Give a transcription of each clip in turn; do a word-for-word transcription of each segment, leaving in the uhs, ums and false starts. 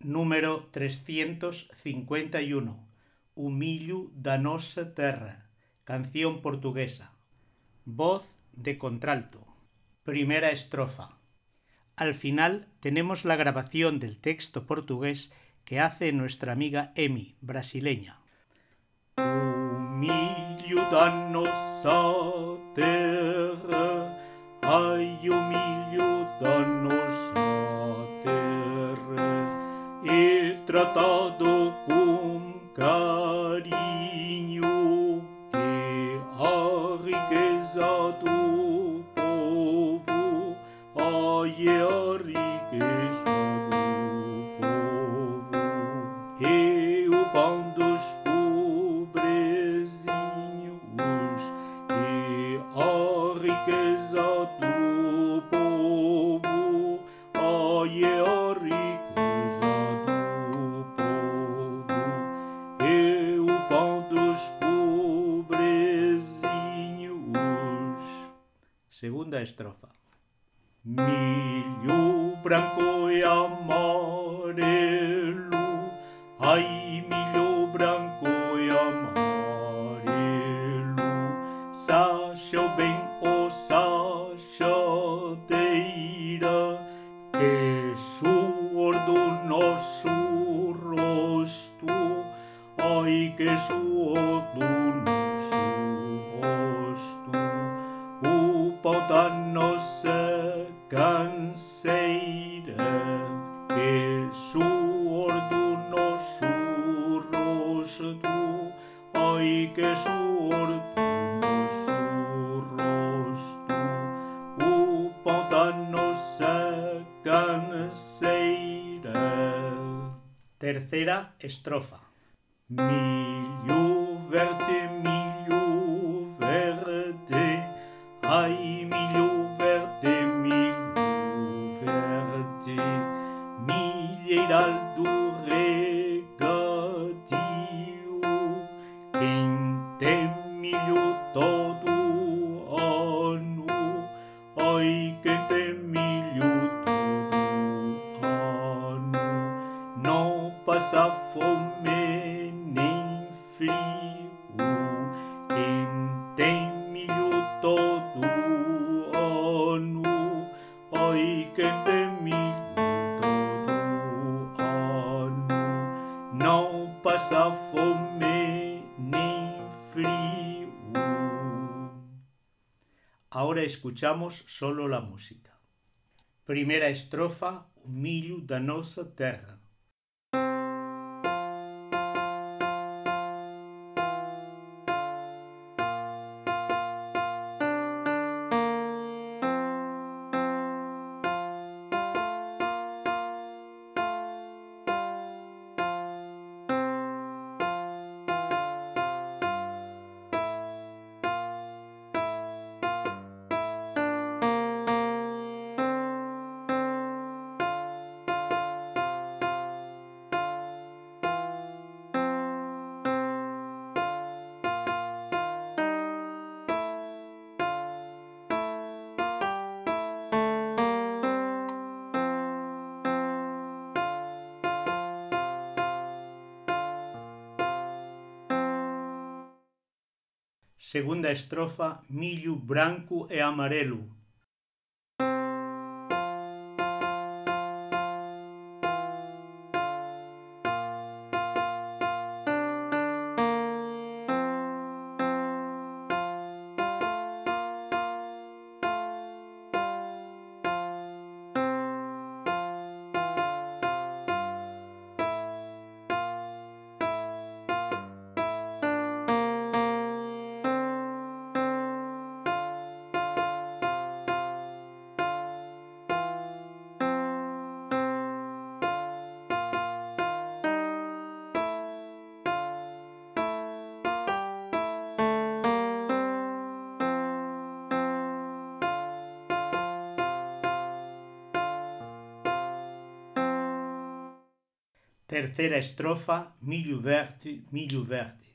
Número trescientos cincuenta y uno. O millo da nosa terra. Canción portuguesa. Voz de contralto. Primera estrofa. Al final tenemos la grabación del texto portugués que hace nuestra amiga Emi, brasileña. O millo da nosa terra, ai o millo da nosa terra, é tratado com carinho, é a riqueza do povo, ai é a riqueza do povo, é o pão dos pobrezinhos, é a riqueza do povo, ai é a riqueza do povo, é o pão dos pobrezinhos. Segunda estrofa. Milho branco e amarelo, ai milho branco e amarelo, sacha o bem ou sachadeira, que suor do nosso rosto, ai que suor do nosso rosto, o pão da nossa canseira, que suor do nosso rosto, ai que suor do nosso rosto, o pão da nossa canseira. Terceira estrofa. Milho verde, milho verde, ai milho verde, milho verde, milheiral do regadio, quem tem milho todo ano, ai quem tem milho todo ano, não passa fome nem frio, quem tem milho todo ano, ai quem tem milho todo ano, não passa fome nem frio. Ahora escuchamos solo la música. Primera estrofa, o millo da nosa terra. Segunda estrofa, milho branco e amarelo. Terceira estrofa, milho verde, milho verde.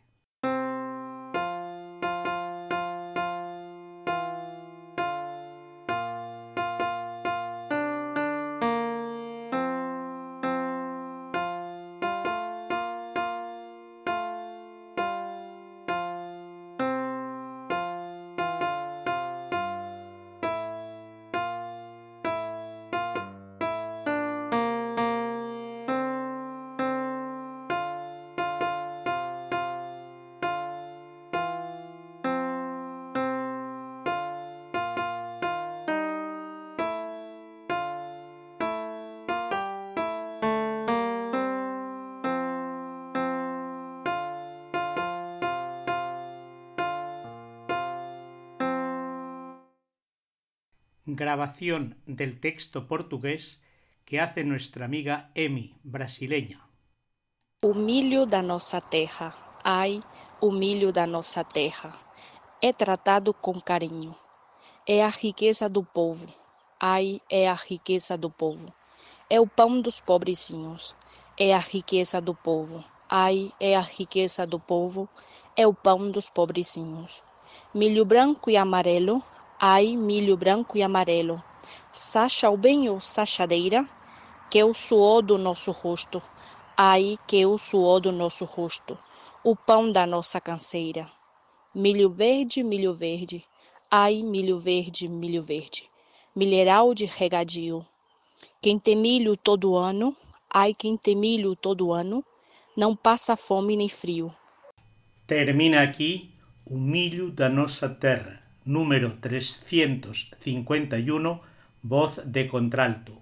Grabación del texto portugués que hace nuestra amiga Emi, brasileña. O milho da nossa terra, ai, o milho da nossa terra, é tratado com carinho. É a riqueza do povo, ai, é a riqueza do povo. É o pão dos pobrezinhos, é a riqueza do povo, ai, é a riqueza do povo. É o pão dos pobrezinhos. Milho branco e amarelo, ai, milho branco e amarelo. Sacha o bem ou sachadeira, que é o suor do nosso rosto. Ai, que é o suor do nosso rosto, o pão da nossa canseira. Milho verde, milho verde, ai, milho verde, milho verde. Milheral de regadio. Quem tem milho todo ano, ai, quem tem milho todo ano, não passa fome nem frio. Termina aquí O milho da nosa terra, número trescientos cincuenta y uno, voz de contralto.